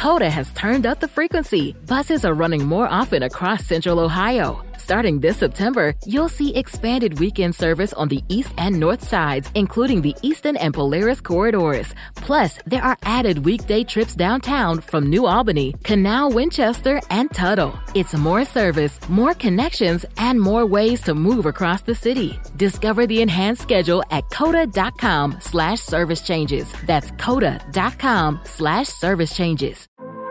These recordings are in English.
Coda has turned up the frequency. Buses are running more often across Central Ohio. Starting this September, you'll see expanded weekend service on the east and north sides, including the Eastern and Polaris corridors. Plus, there are added weekday trips downtown from New Albany, Canal, Winchester, and Tuttle. It's more service, more connections, and more ways to move across the city. Discover the enhanced schedule at coda.com/service changes. That's coda.com/service changes.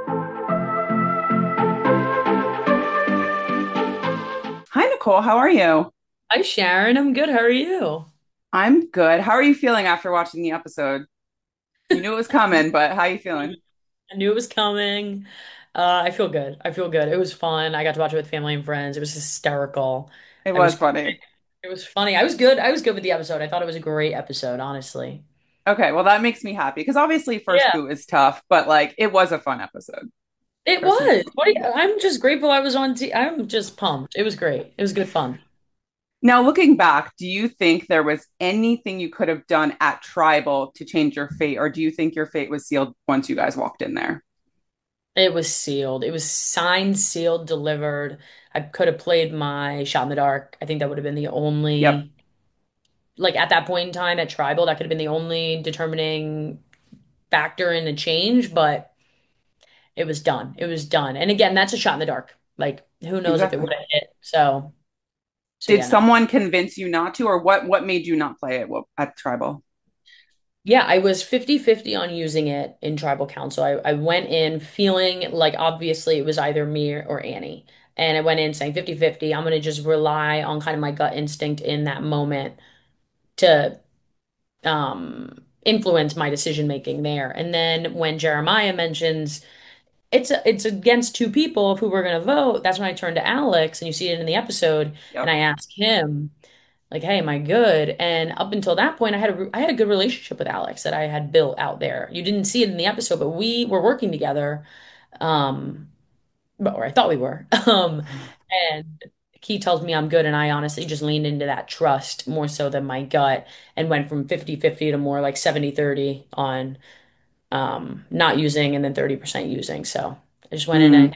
Hi, Nicole. How are you? Hi, Sharon. I'm good. How are you? I'm good. How are you feeling after watching the episode? You knew it was coming, but how are you feeling? I knew it was coming. I feel good. I feel good. It was fun. I got to watch it with family and friends. It was hysterical. It I was was, funny. it was funny. I was good. I was good with the episode. I thought it was a great episode, honestly. Okay, well, that makes me happy because obviously first Yeah, boot is tough, but like it was a fun episode. it There's some... was. I'm just grateful I was on t I'm just pumped. It was great. It was good fun. Now, looking back, do you think there was anything you could have done at Tribal to change your fate, or do you think your fate was sealed once you guys walked in there? It was sealed. It was signed, sealed, delivered. I could have played my shot in the dark. I think that would have been the Yep, only, like at that point in time at Tribal, that could have been the only determining factor in the change, but it was done. It was done. And again, that's a shot in the dark. Like who knows if it exactly. would have hit. So Did yeah, no. someone convince you not to, or what made you not play it at Tribal? Yeah, I was 50-50 on using it in tribal council. I went in feeling like obviously it was either me or Annie. And I went in saying 50-50. I'm going to just rely on kind of my gut instinct in that moment to influence my decision making there. And then when Jeremiah mentions it's against two people who were going to vote. That's when I turned to Alex, and you see it in the episode, and Yep, I asked him, like, "Hey, am I good?" And up until that point, I had a good relationship with Alex that I had built out there. You didn't see it in the episode, but we were working together, um, or I thought we were. And he tells me I'm good, and I honestly just leaned into that trust more so than my gut, and went from 50-50 to more like 70-30 on not using and then 30% using. So I just went in Mm. and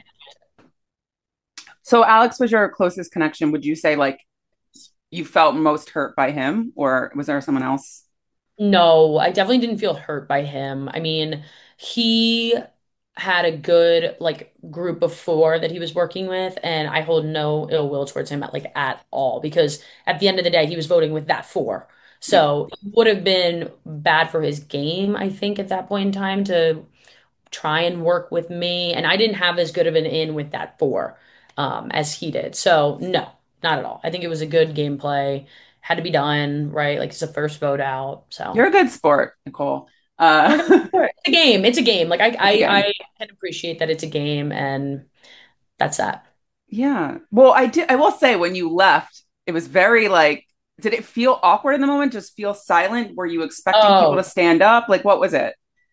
So Alex was your closest connection. Would you say like you felt most hurt by him, or was there someone else? no, I definitely didn't feel hurt by him. I mean, he had a good like group of four that he was working with, and I hold no ill will towards him at all because at the end of the day, he was voting with that four. Yep. So it would have been bad for his game, I think, at that point in time to try and work with me. And I didn't have as good of an in with that four as he did. So no, not at all. I think it was a good gameplay. Had to be done, right? Like it's the first vote out. So You're a good sport, Nicole. like, sure, it's a game. It's a game. Like It's a game. I can appreciate that it's a game and that's that. Yeah. Well, I will say when you left, it was very like, did it feel awkward in the moment? Just feel silent? Were you expecting people to Oh, stand up? Like, what was it?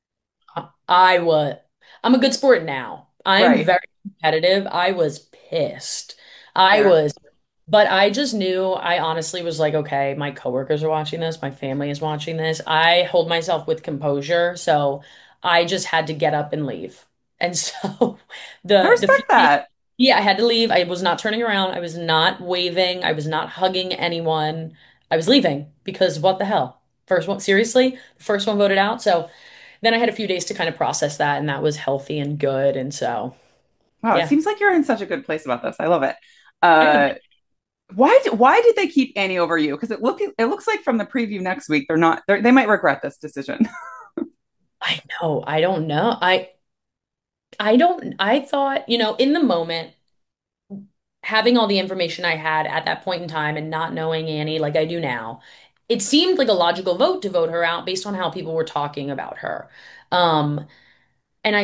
I was I'm a good sport now. I'm Right. very competitive. I was pissed. I Fair. was But I just knew, I honestly was like, okay, my coworkers are watching this, my family is watching this. I hold myself with composure, so I just had to get up and leave. And so I the respect feeling, that. yeah, I had to leave. I was not turning around. I was not waving. I was not hugging anyone. I was leaving because what the hell? First one, seriously, the first one voted out. So then I had a few days to kind of process that, and that was healthy and good. And so, Wow, it yeah. seems like you're in such a good place about this. I love it. Uh, why did they keep Annie over you? Because it looks like from the preview next week they might regret this decision. I know. I don't know. I don't, I thought, in the moment, having all the information I had at that point in time and not knowing Annie like I do now, it seemed like a logical vote to vote her out based on how people were talking about her. Um, and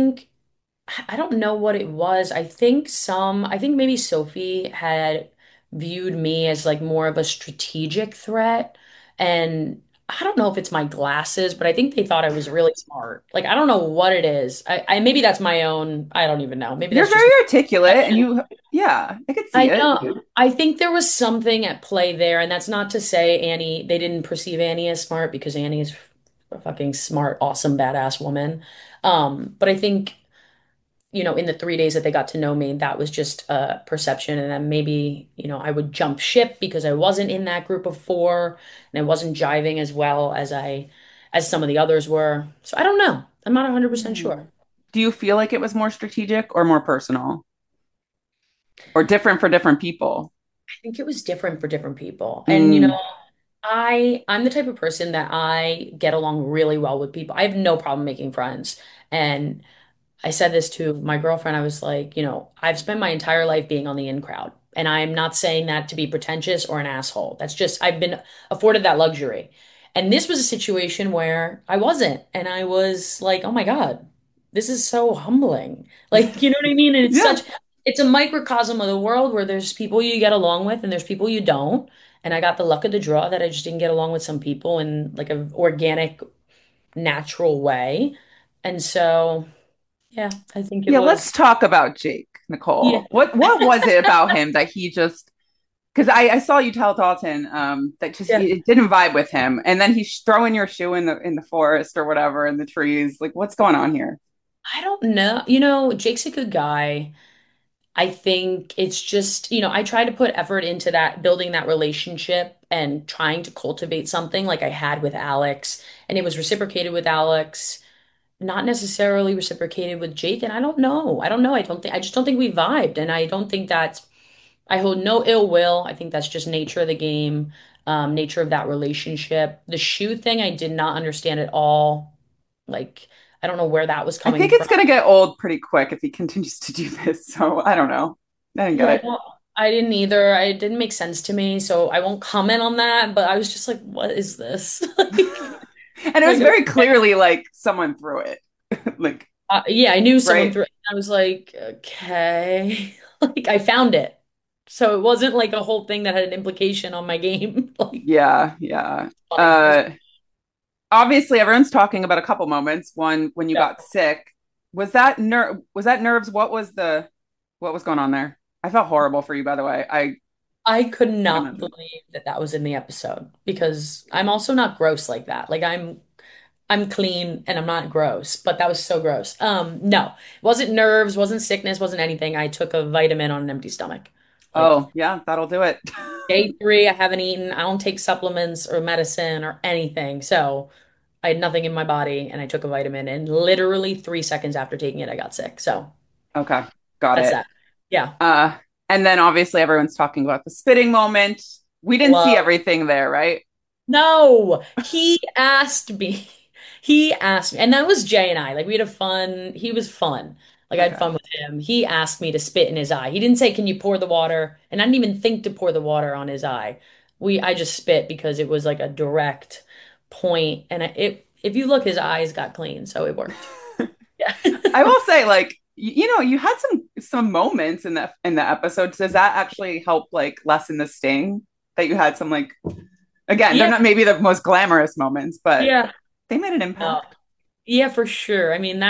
I don't know what it was. I think maybe Sophie had viewed me as like more of a strategic threat. And I don't know if it's my glasses, but I think they thought I was really smart. Like, I don't know what it is. Maybe that's my own, I don't even know. Maybe You're that's just very articulate and yeah, I could see I it. know. I think there was something at play there, and that's not to say they didn't perceive Annie as smart because Annie's a fucking smart, awesome, badass woman. But I think in the 3 days that they got to know me, that was just a perception. And then maybe, I would jump ship because I wasn't in that group of four and I wasn't jiving as well as some of the others were. So I don't know. I'm not 100% sure. Hmm. Do you feel like it was more strategic or more personal or different for different people? I think it was different for different people. And, Mm, I'm the type of person that I get along really well with people. I have no problem making friends. And I said this to my girlfriend. I was like, I've spent my entire life being on the in crowd. And I'm not saying that to be pretentious or an asshole. That's just, I've been afforded that luxury. And this was a situation where I wasn't. And I was like, oh my God, this is so humbling. Like, you know what I mean? And yeah. it's a microcosm of the world where there's people you get along with and there's people you don't. And I got the luck of the draw that I just didn't get along with some people in like an organic, natural way. And so. Yeah, I think it Yeah, let's was. talk about Jake, Yeah, Nicole. What was it about him that he just because I saw you tell Dalton that just yeah. it didn't vibe with him, and then he's throwing your shoe in the forest or whatever in the trees. Like, what's going on here? I don't know. Jake's a good guy. I think it's just, I try to put effort into that, building that relationship and trying to cultivate something like I had with Alex. And it was reciprocated with Alex, not necessarily reciprocated with Jake. And I don't know. I don't know. I just don't think we vibed. And I don't think I hold no ill will. I think that's just nature of the game, nature of that relationship. The shoe thing, I did not understand at all. Like, I don't know where that was I coming think from. it's gonna get old pretty quick if he continues to do this. So I don't know. I didn't get Yeah, it. I didn't either. It didn't make sense to me, so I won't comment on that. But I was just like, "What is this?" And it was Like, very okay. clearly like someone threw it. Like, Yeah, I knew someone right? threw it. I was like, "Okay," like I found it, so it wasn't like a whole thing that had an implication on my game. Like, Yeah, yeah. funny. It's Uh Obviously everyone's talking about a couple moments. One when you yeah. got sick. Was that nerves? What was going on there? I felt horrible for you, by the way. I could I not imagine. believe that that was in the episode because I'm also not gross like that. Like I'm clean and I'm not gross, but that was so gross. No, it wasn't nerves, wasn't sickness, wasn't anything. I took a vitamin on an empty stomach. Like Oh, yeah, that'll do it. day three, I haven't eaten. I don't take supplements or medicine or anything. So I had nothing in my body and I took a vitamin and literally 3 seconds after taking it, I got sick. So Okay, got that's it. that. Yeah. Uh, and then obviously everyone's talking about the spitting moment. We didn't see Love. everything there, right? No, he asked me. He asked me, and that was Jay and I. Like we had a fun. He was fun. Like I had Okay. fun with him. He asked me to spit in his eye. He didn't say, "Can you pour the water?" And I didn't even think to pour the water on his eye. I just spit because it was like a direct point, and if you look, his eyes got clean, so it worked. Yeah. I will say, like, you had some moments in the episode. Does that actually help like lessen the sting that you had some like again, they're Yeah, not maybe the most glamorous moments, but yeah. they made an No. impact. Yeah, for sure. I mean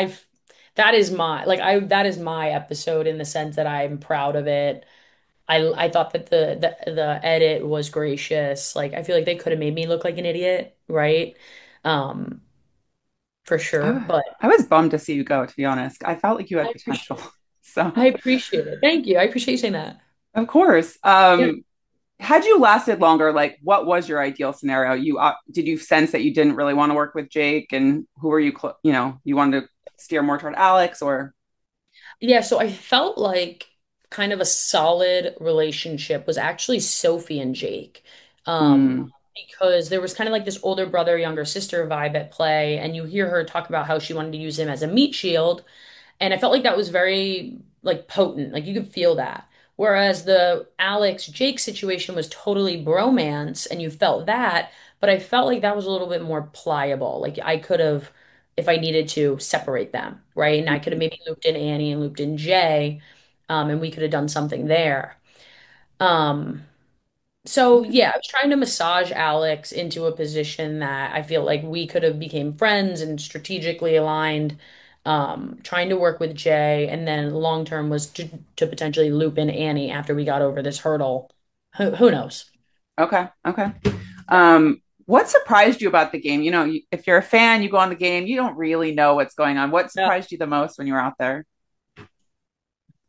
that is my like I that is my episode in the sense that I'm proud of it. I thought that the edit was gracious. Like I feel like they could have made me look like an idiot, right? Um, for sure. But I was bummed to see you go, to be honest. I felt like you I had potential. appreciate it. So, I appreciate it. Thank you. I appreciate you saying that. of course. Yeah. Had you lasted longer, like what was your ideal scenario? Did you sense that you didn't really want to work with Jake, and who were you wanted to steer more toward Alex or Yeah, so I felt like kind of a solid relationship was actually Sophie and Jake. Um, mm, because there was kind of like this older brother, younger sister vibe at play, and you hear her talk about how she wanted to use him as a meat shield. And I felt like that was very like potent. Like you could feel that. Whereas the Alex Jake situation was totally bromance and you felt that, but I felt like that was a little bit more pliable. Like I could have, if I needed to, separate them, right? And I could have mhm. maybe looped in Annie and looped in Jay, and we could have done something there. Um, so Okay. yeah, I was trying to massage Alex into a position that I feel like we could have became friends and strategically aligned. Trying to work with Jay, and then long term was to potentially loop in Annie after we got over this hurdle. Who knows? Okay. Okay. What surprised you about the game? If you're a fan, you go on the game, you don't really know what's going on. What Yeah. surprised you the most when you were out there?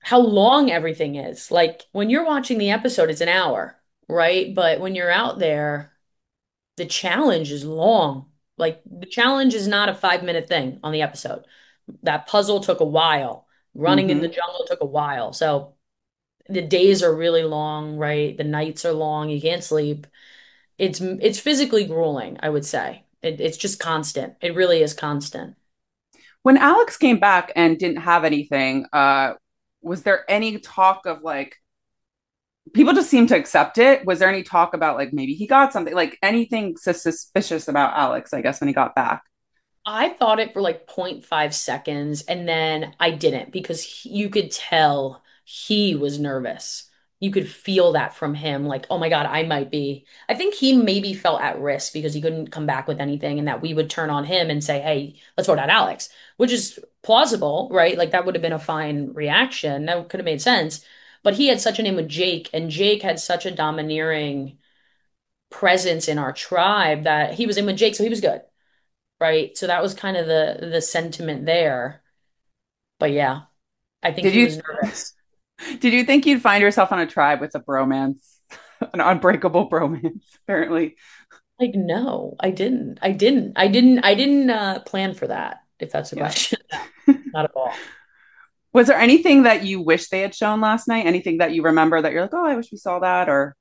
how long everything is. Like when you're watching the episode, it's an hour, right? But when you're out there, the challenge is long. Like the challenge is not a 5 minute thing on the episode. That puzzle took a while. Running in the Hmm. jungle took a while. So the days are really long, right? The nights are long. You can't sleep. It's physically grueling, I would say. It's just constant. It really is constant. When Alex came back and didn't have anything, was there any talk of like people just seemed to accept it? Was there any talk about like maybe he got something, like anything suspicious about Alex, I guess, when he got back? I thought it for like 0.5 seconds and then I didn't because you could tell he was nervous. You could feel that from him, like, oh my God, I might be. I think he maybe felt at risk because he couldn't come back with anything and that we would turn on him and say, hey, let's vote out Alex, which is plausible, right? Like that would have been a fine reaction. That could have made sense. But he had such an in with Jake, and Jake had such a domineering presence in our tribe that he was in with Jake, so he was good, right? So that was kind of the sentiment there. But yeah, I think Did he you was nervous. did you think you'd find yourself on a tribe with a bromance, an unbreakable bromance? Apparently, Like, no, I didn't plan for that, if that's the yeah. question. No, not at all. Was there anything that you wish they had shown last night? Anything that you remember that you're like, oh, I wish we saw that? Or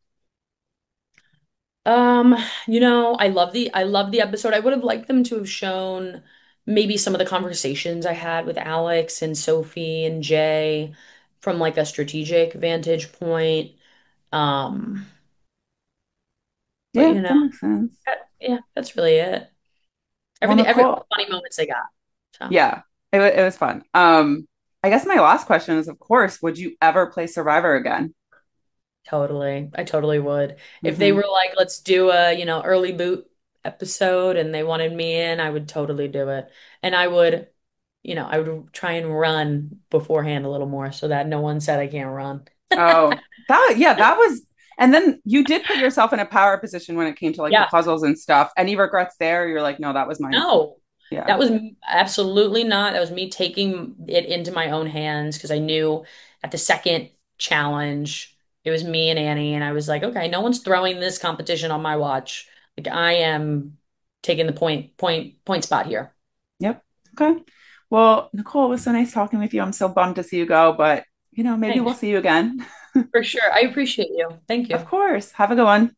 Um, I love the episode. I would have liked them to have shown maybe some of the conversations I had with Alex and Sophie and Jay from like a strategic vantage point. Um, but yeah, that makes sense. yeah, that's really it. Well, Every Nicole, funny moments they got. So yeah, it was fun. I guess my last question is, of course, would you ever play Survivor again? totally. I totally would. If they Hmm. were like, let's do a, early boot episode and they wanted me in, I would totally do it. And I would try and run beforehand a little more so that no one said I can't run. Oh, that was, and then you did put yourself in a power position when it came to like the Yeah. puzzles and stuff. Any regrets there? You're like, no, that was my, No, yeah. that was absolutely not. That was me taking it into my own hands because I knew at the second challenge, it was me and Annie, and I was like, okay, no one's throwing this competition on my watch. Like I am taking the point spot here. Yep. Okay. Well, Nicole, it was so nice talking with you. I'm so bummed to see you go, but maybe we'll Thanks. see you again. For sure. I appreciate you. Thank Of you. course. Have a good one.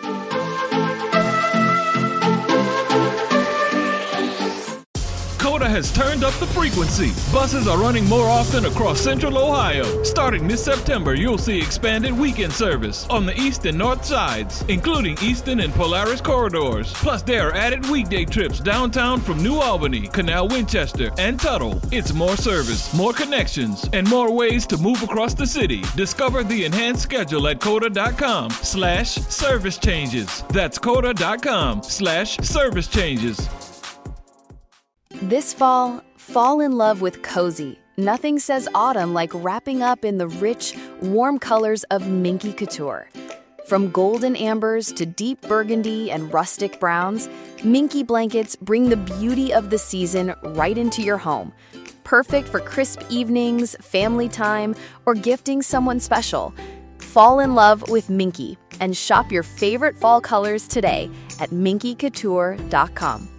Coda has turned up the frequency. Buses are running more often across Central Ohio. Starting this September, you'll see expanded weekend service on the east and north sides, including Eastern and Polaris corridors. Plus, there are added weekday trips downtown from New Albany, Canal Winchester, and Tuttle. It's more service, more connections, and more ways to move across the city. Discover the enhanced schedule at coda.com/service changes. That's coda.com/service changes. This fall in love with cozy. Nothing says autumn like wrapping up in the rich, warm colors of Minky Couture. From golden ambers to deep burgundy and rustic browns, Minky blankets bring the beauty of the season right into your home. Perfect for crisp evenings, family time, or gifting someone special. Fall in love with Minky and shop your favorite fall colors today at minkycouture.com.